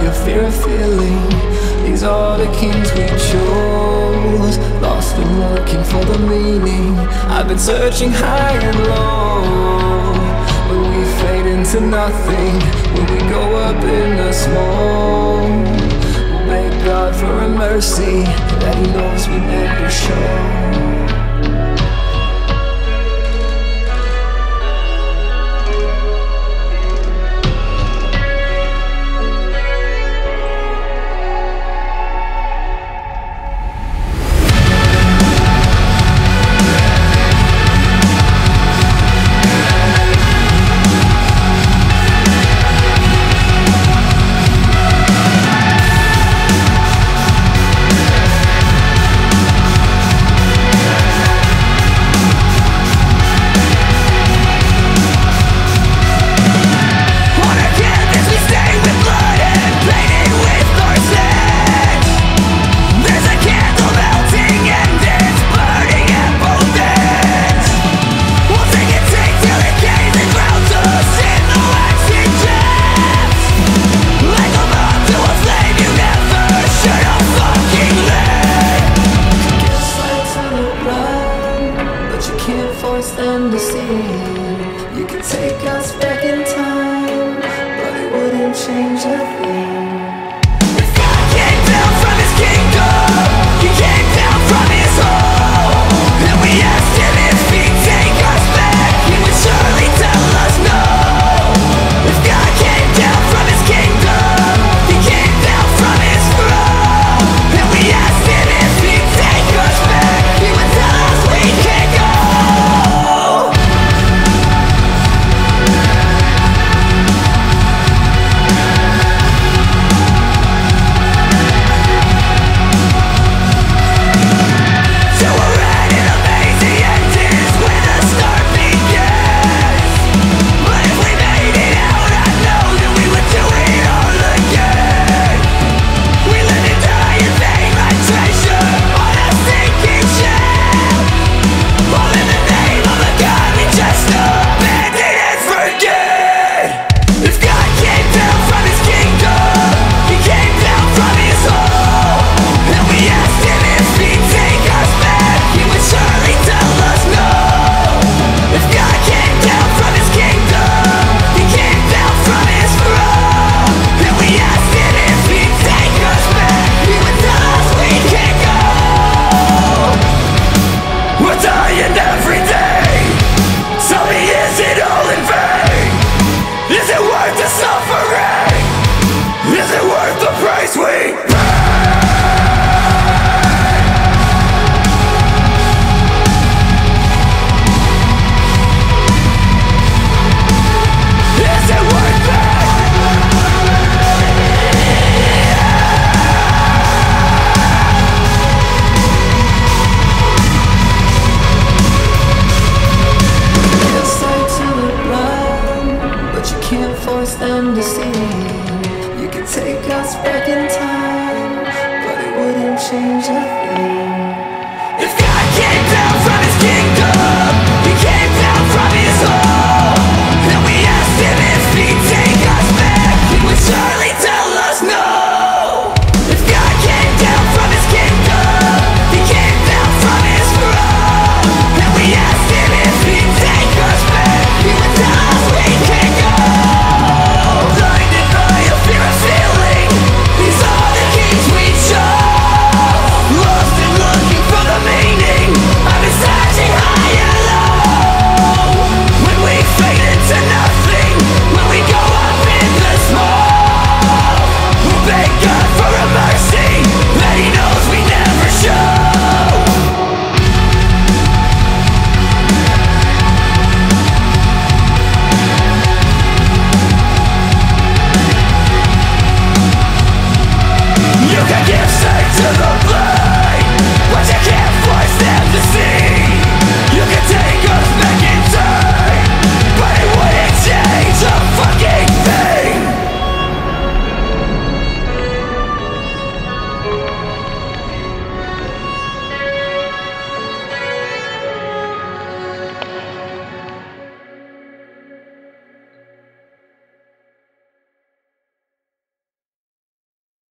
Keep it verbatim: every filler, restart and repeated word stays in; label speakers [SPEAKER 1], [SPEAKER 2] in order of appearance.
[SPEAKER 1] a fear of feeling. These are the kings we chose, lost and looking for the meaning. I've been searching high and low, when we fade into nothing, when we go up in the smoke. We'll beg God for a mercy that He knows we never show. Them to see. You could take us back in time, but it wouldn't change a thing. If God came down from His kingdom, He came down from His home, and we asked Him if He'd take us back, He would surely tell us no. If God came down from His kingdom, He came down from His throne, and we asked Him if He'd take us back, He would tell us we can't go. Force them to see. You could take us back in time, but it wouldn't change a thing.